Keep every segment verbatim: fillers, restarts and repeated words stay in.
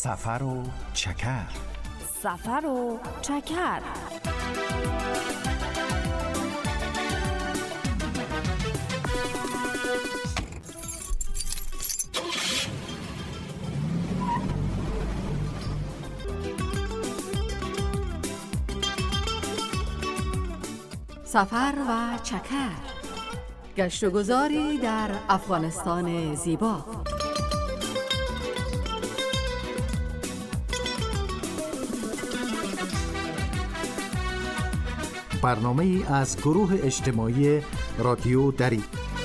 سفر و چکر. سفر و چکر. سفر و چکر، گشت و گذاری در افغانستان زیبا. برنامه ای از گروه اجتماعی رادیو دری.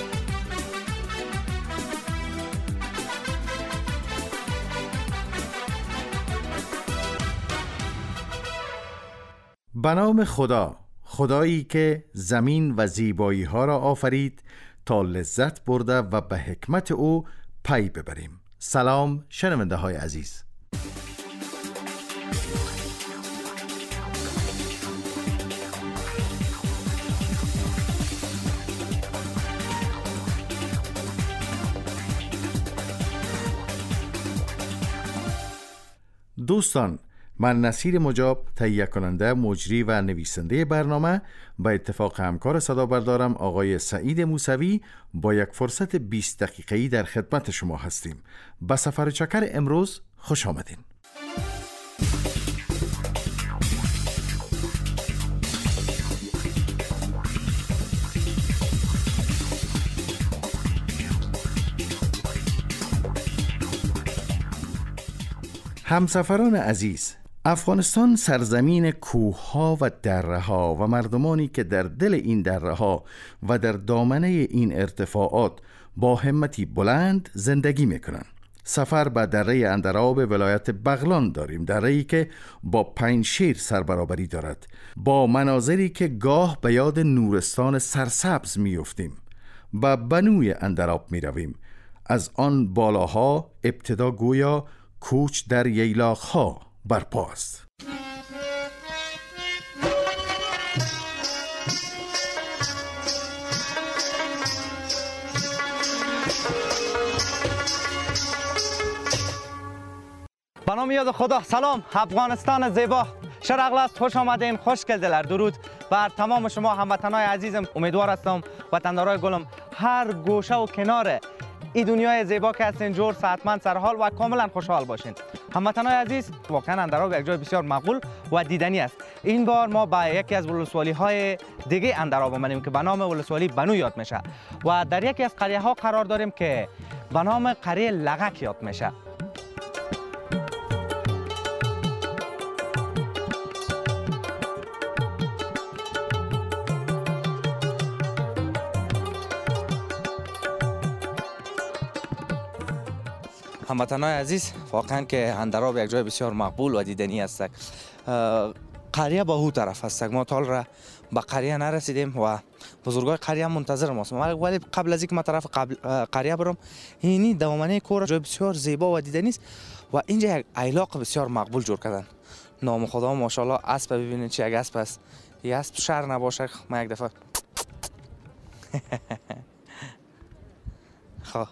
به نام خدا، خدایی که زمین و زیبایی ها را آفرید تا لذت برده و به حکمت او پی ببریم. سلام شنونده های عزیز. دوستان، من نصیر مجاب، تهیه کننده، مجری و نویسنده برنامه، با اتفاق همکار صدا بردارم آقای سعید موسوی با یک فرصت بیست دقیقه‌ای در خدمت شما هستیم. به سفر چکر امروز خوش آمدین. همسفران عزیز، افغانستان سرزمین کوه‌ها و دره‌ها و مردمانی که در دل این دره‌ها و در دامنه این ارتفاعات با همتی بلند زندگی می‌کنند. سفر به دره اندراب ولایت بغلان داریم، دره‌ای که با پنجشیر سربرابری دارد، با مناظری که گاه به یاد نورستان سرسبز می‌افتیم. به بنوی اندراب می‌رویم. از آن بالاها ابتدا گویا کوچ در ییلاق‌ها برپاست. به نام یاد خدا. سلام افغانستان زیبا، شرق است، خوش آمدین، خوشگل دلر. درود بر تمام شما هموطنای عزیزم. امیدوار هستم وطندارای گلم هر گوشه و کنار این دنیای زیبا که هستین جور، صحتمند، سرحال و کاملا خوشحال باشین. هموطنای عزیز، واقعا اندراب یک جای بسیار مقبول و دیدنی است. این بار ما به یکی از ولسوالی های دیگه اندراب آمدیم که به نام ولسوالی بنو یاد میشه و در یکی از قریه ها قرار داریم که به نام قریه لغک یاد میشه. هموطنای عزیز، واقعا که اندراب یک جای بسیار مقبول و دیدنی است. قریه با هو طرف است. ما تا حال را به قریه نرسیدیم و بزرگای قریه منتظر ماست. ولی قبل از اینکه ما طرف قریه برم، اینی دامنه کور جای بسیار زیبا و دیدنی است و اینجا یک ایلاق بسیار مقبول جور کردن. نام خدا ماشاءالله. اسب ببینید چه یک اسب است. این اسب شر نباشه. ما یک دفعه خب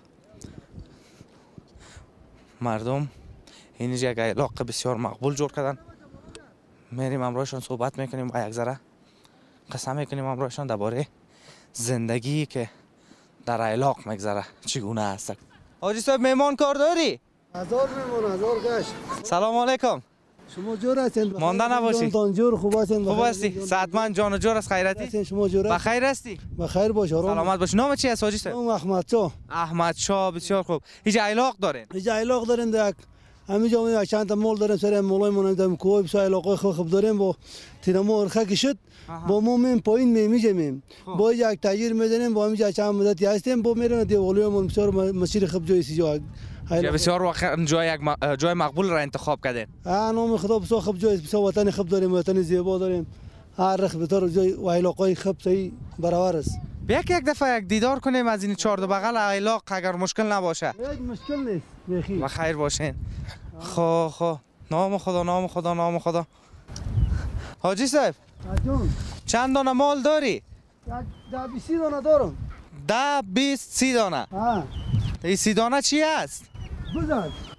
مردم اینجا یک ایلاق بسیار مقبول جور کردن. میریم امروزشان صحبت میکنیم و یک ذره قسم میکنیم امروزشان درباره زندگی که در ایلاق میگذره چگونه است. حاجی صاحب مهمان کار داری؟ هزار مهمان، هزار گشت. سلام علیکم. شما جور هستین؟ مانده نباشی. جان جور خوب هستین؟ خوب هستی؟ صحتمند جان و جور است؟ خیرتی؟ شما جور هستین؟ بخیر هستی؟ بخیر باش. سلامت باش. نام چی است حاجی صاحب؟ نام احمد شاه. احمد شاه. بسیار خوب. اینجا ایلاق دارین؟ اینجا ایلاق دارین. یک همینجا ما چند تا مول داریم، سر مولای مونم کوی بسیار علاقه خوب خوب داریم. با تیرمو ارخه کشید با ما میم پایین میمیجیم، با یک تاجر میزنیم، با همینجا چند مدتی هستیم، با میرن دیوالی مون بسیار مسیر خوب جای سیجا. بسیار واقعا جای یک جای مقبول را انتخاب کردین. آ نام خدا بسیار خوب جای، بسیار وطن خوب داریم، وطن زیبا داریم. هر رخ به طور جای و علاقه خوب صحیح برابر است. بیا یک دفعه یک دیدار کنیم از این چهار دو بغل ایلاق اگر مشکل نباشه. هیچ مشکل نیست. بخیر. بخیر باشین. خو خو نام خدا، نام خدا، نام خدا. حاجی صاحب جون چند دانه مال داری؟ ده بیست دانه دارم. ده بیست سی دانه. ها. این سی دانه چی است؟ بزن.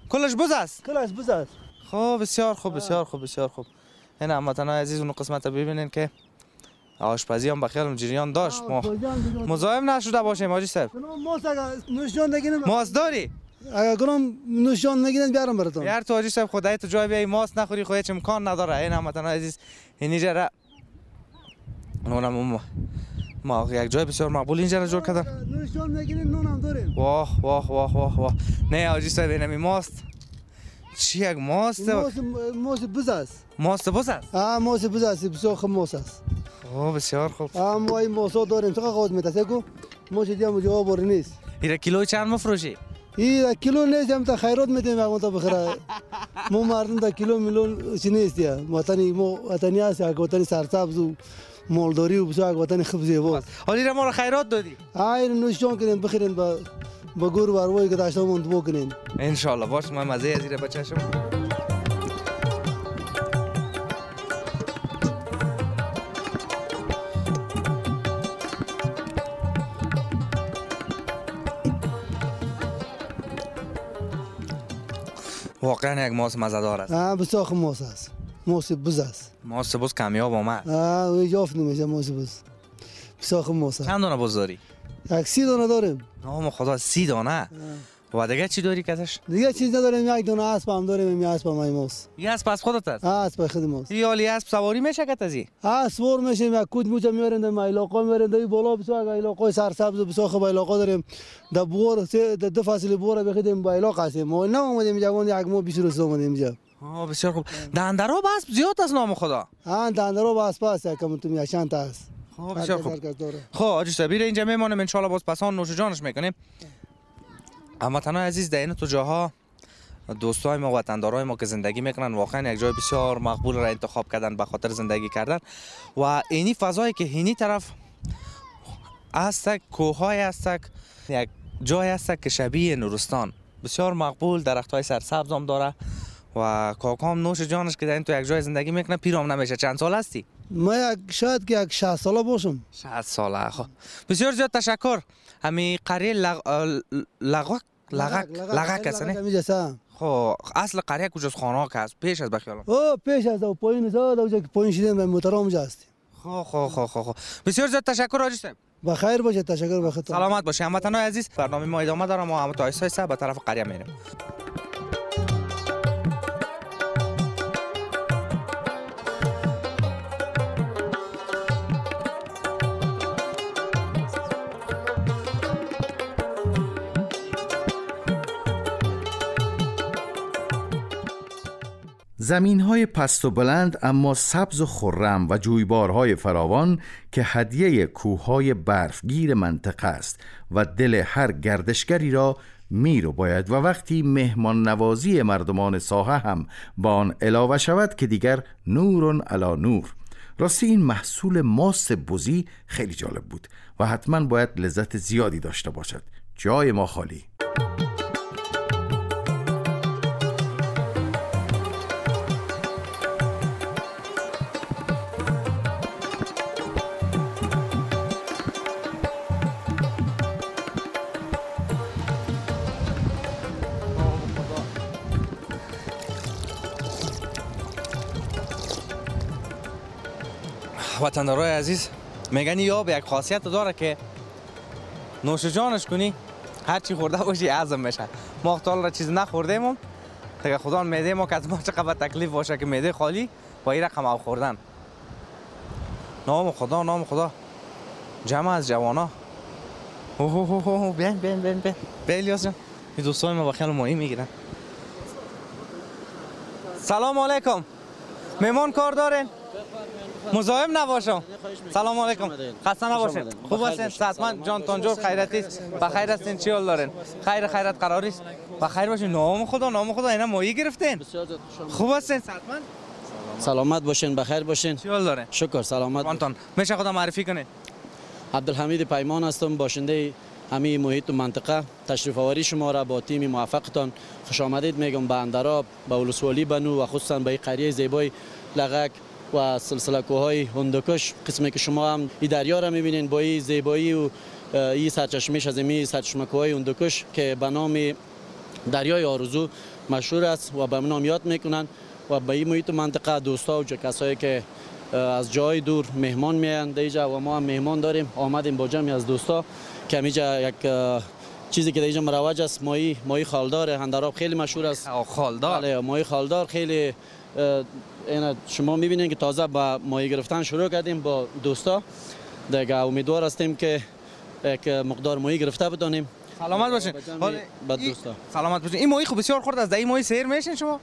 کلش بز است. کلش بز است. خب بسیار خوب بسیار خوب بسیار خوب. این هموطنان عزیز اون قسمت ببینین که آشپزی هم بخیال جریان داشت. ما مزاحم نشده باشیم حاجی صاحب. ماست اگر نوشجان نگیرم. ماست داری؟ اگر کنم نوشجان نگیرم بیارم براتون. یار تو حاجی صاحب خدای تو جای بیای ماست نخوری خودت چه امکان نداره. این هموطنان عزیز اینجا را نونم ما ما یک جای بسیار مقبول اینجا را جور کردن. نوشجان نگیریم نونم داریم. واه واه واه واه واه. نه حاجی صاحب اینمی ماست. چی یک ماست؟ ماست ماست بز است. ماست بز است. آه ماست بز است بسیار خوب ماست است. اوه بسیار خوب. آه ما این ماست داریم چقدر قیمت میته کو؟ ماست دیگه جواب بر نیست. این کیلو چند مفروشی؟ این کیلو نیست هم تا خیرات میتیم اگه تا بخره. مو مردم تا کیلو میلیون چی نیست یا وطنی مو وطنی است یا وطنی سرسبز و مالداری و بسیار وطنی خوب زیبا. حالی را ما را خیرات دادی. آه این نوشجان کنین بخیرین با با گور و اروایی که داشته مون دو کنین. ان شاء الله باش ما مزه از این بچه شم. واقعا یک ماست مزه‌دار است. آه بسیار خوب ماست است. ماست بز است. ماست بز کمیاب آمد. آه وی جافت نمیشه ماست بز. بسیار خوب ماست. چند دانه بز داری؟ یک سی دانه داریم. نام خدا سی دانه. و دیگه چی داری کسش؟ دیگه چیز نداریم یک دانه اسب هم داریم یک اسب هم ماست. یه اسب از خودت است؟ آه اسب خود ماست. یه حالی اسب سواری میشه که تازی؟ آه سوار میشیم یک کوچ موچه میاریم در علاقه میاریم در بالا بسیار علاقه سرسبز و بسیار خوب علاقه داریم. در بور سه دو فصل بور بخیدیم با علاقه هستیم. ما نه اومدیم جوان یک ماه بیست روز اومدیم اینجا. آه بسیار خوب. دندرا با اسب زیاد است نام خدا. آه دندرا با اسب است کم تو یک چند تا است. خب بسیار خوب. خب حاجی صاحب اینجا میمونیم ان شاء الله باز پسان نوش جانش میکنیم. هموطنان عزیز در این تو جاها دوستای ما وطندارای ما که زندگی میکنن واقعا یک جای بسیار مقبول را انتخاب کردن به خاطر زندگی کردن و اینی فضایی که اینی طرف است کوههای است یک جای است که شبیه نورستان بسیار مقبول درختای سرسبز هم داره و کاکام نوش جانش که در این تو یک جای زندگی میکنه پیرام نمیشه. چند سال هستی؟ ما یک شاید که یک شصت ساله باشم. شصت ساله. خب بسیار زیاد تشکر. همین قریه لغ لغک لغک لغک است نه؟ خب اصل قریه کجاست؟ خانه که است پیش از بخیالم. او پیش از او پایین زاد او که پایین شدیم به موتر اونجا است. خب خب خب خب بسیار زیاد تشکر حاجی صاحب. بخیر باشه تشکر بخیر. سلامت باشه هموطنان عزیز. برنامه ما ادامه داره ما هم تا ایسا به طرف قریه میریم. زمین‌های پست و بلند اما سبز و خرم و جویبارهای فراوان که هدیه کوههای برفگیر منطقه است و دل هر گردشگری را میرو باید و وقتی مهمان نوازی مردمان ساحه هم با آن علاوه شود که دیگر نورون علی نور. راستی این محصول ماست بزی خیلی جالب بود و حتما باید لذت زیادی داشته باشد. جای ما خالی. وطندارای عزیز میگن یا به یک خاصیت داره که نوش جانش کنی هر چی خورده باشی هضم میشه. ما تا را چیز نخوردیم هم دیگه خدا میده ما که از ما چقدر تکلیف باشه که میده خالی با این رقم او خوردن. نام خدا نام خدا جمع از جوانا. اوه اوه اوه بین بین بین بین بین الیاس جان این دوستای ما بخیال ماهی میگیرن. سلام علیکم میمون کار دارین؟ مزاحم نباشم. سلام علیکم. خسته نباشین. خوب هستین؟ صحتمند جان تانجور خیرتی بخیر هستین؟ چی حال دارین؟ خیر خیرت قراری است؟ بخیر باشین. نام خدا نام خدا اینا ماهی گرفتین؟ خوب هستین؟ صحتمند؟ سلامت باشین بخیر باشین. چی حال دارین؟ شکر سلامت. وانتون میشه خدا معرفی کنین؟ عبدالحمید پیمان هستم باشنده همین محیط و منطقه. تشریف آوری شما را با تیم موفقتان خوش آمدید میگم به اندراب به ولسوالی بنو و خصوصا به قریه زیبای لغک و سلسله کوههای هندوکش قسمی که شما هم این دریا را میبینین با این زیبایی و این سرچشمه‌اش از این سرچشمه کوههای هندوکش که به نام دریای آرزو مشهور است و به نام یاد میکنن و به این محیط منطقه دوستا و کسایی که از جای دور مهمان میان دیجا و ما هم مهمان داریم آمدیم با جمعی از دوستا که اینجا یک چیزی که دیجا مروج است ماهی ماهی خالدار اندراب خیلی مشهور است. خالدار بله ماهی خالدار خیلی اینا شما میبینید که تازه با ماهی گرفتن شروع کردیم با دوستا دیگه امیدوار هستیم که یک مقدار ماهی گرفته بدانیم. سلامت باشین. با دوستا سلامت باشین. این ماهی خوب بسیار خورد از این ماهی سیر میشین شما؟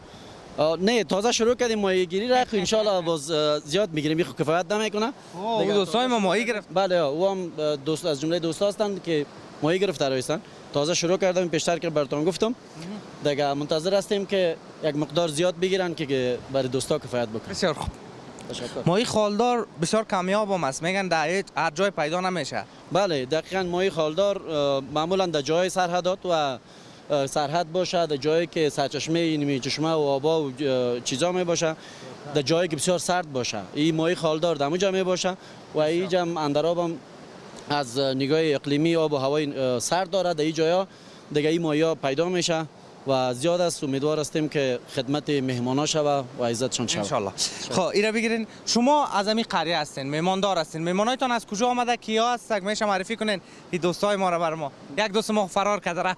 نه تازه شروع کردیم ماهی گیری را ان شاء الله باز زیاد میگیریم بخو کفایت نمیکنه. دیگه دوستای ما ماهی گرفت. بله او هم دوست از جمله دوستا هستند که ماهی گرفته هستند. تازه شروع کردم پیشتر که براتون گفتم دیگه منتظر هستیم که یک مقدار زیاد بگیرن که برای دوستا کفایت بکنه. بسیار خوب. تشکر. ماهی خالدار بسیار کمیاب هم است میگن در هر جای پیدا نمیشه. بله دقیقاً ماهی خالدار معمولا در جای سرحدات و سرحد باشه در جایی که سرچشمه اینمی چشمه و آبا و چیزا می باشه در جایی که بسیار سرد باشه این ماهی خالدار در اونجا می باشه و اینجا اندراب هم از نگاه اقلیمی آب و هوای سرد داره در این جایا دیگه این ماهی پیدا میشه و زیاد است امیدوار هستیم که خدمت مهمانا شوه و عزتشان شوه ان شاء الله. خب اینا بگیرین شما از همین قریه هستین مهماندار هستین مهمانایتان از کجا آمده کیا هستن میشه معرفی کنین این دوستای ما را بر ما یک دوست ما فرار کرده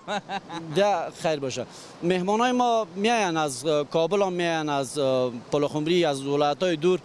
ده خیر باشه مهمانای ما میاین از کابل هم میاین از پلخمری از ولایت‌های دور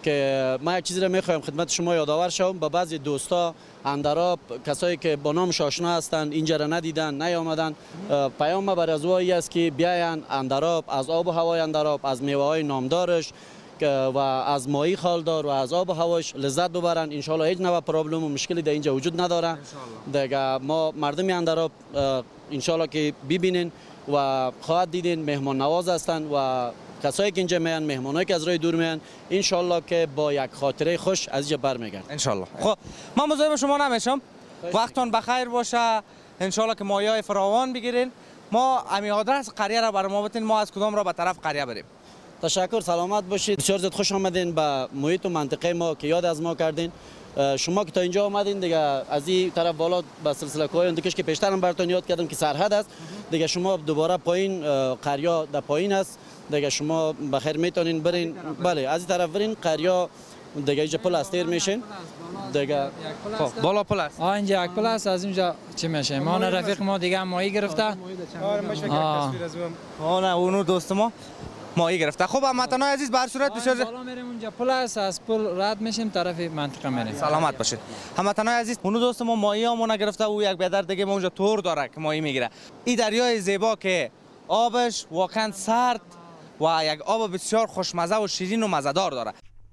که ما یک چیزی را میخوایم خدمت شما یادآور شوم به بعضی دوستا اندراب کسایی که با نام آشنا هستند اینجا را ندیدن نیامدن پیام ما برای ازوایی است که بیاین اندراب از آب و هوای اندراب از میوه های نامدارش و از ماهی خالدار و از آب و هواش لذت ببرن ان شاء الله هیچ نوع پرابلم و مشکلی در اینجا وجود نداره دیگه ما مردم اندراب ان شاء الله که ببینین و خواهد دیدین مهمان نواز هستند و کسایی که اینجا میان مهمانایی که از راه دور میان ان شاء الله که با یک خاطره خوش از اینجا برمیگردن ان شاء الله. خب ما مزاحم شما نمیشم وقتتون بخیر باشه ان شاء الله که ماهیای فراوان بگیرین ما امی آدرس قریه را برام بتین ما از کدام را به طرف قریه بریم. تشکر سلامت باشید بسیار زیاد خوش آمدین به محیط و منطقه ما که یاد از ما کردین شما که تا اینجا آمدین دیگه از این طرف بالا به سلسله کوه اندکش که پیشتر هم براتون یاد کردم که سرحد است دیگه شما دوباره پایین قریه در پایین است دیگه شما بخیر میتونین برین بله از این طرف برین قریه دیگه اینجا پل استیر میشین دیگه خب بالا پل است آ اینجا یک پل است از اینجا چی میشه ما رفیق ما دیگه ماهی گرفته آره میشه یک تصویر از اون نه اونو دوست ما ماهی گرفته. خب هموطنان عزیز بر صورت بسیار بالا میریم اونجا پل است از پل رد میشیم طرف منطقه میریم. سلامت باشید هموطنان عزیز اونو دوست ما ماهی همون گرفته او یک بیادر دیگه ما اونجا تور داره که ماهی میگیره این دریای زیبا که آبش واقعا سرد و یک آب بسیار خوشمزه و شیرین و مزه‌دار داره.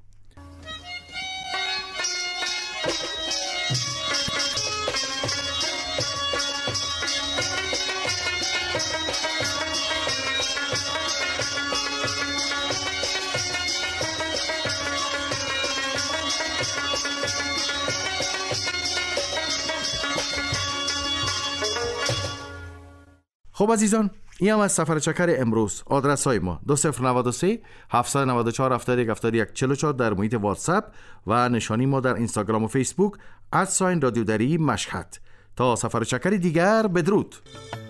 خب عزیزان این هم از سفر چکر امروز آدرس های ما دو صفر نه سه هفت نه چهار هفت یک هفت یک چهار چهار در محیط واتساپ و نشانی ما در اینستاگرام و فیسبوک ات ساین رادیو دری مشهد. تا سفر چکری دیگر بدرود.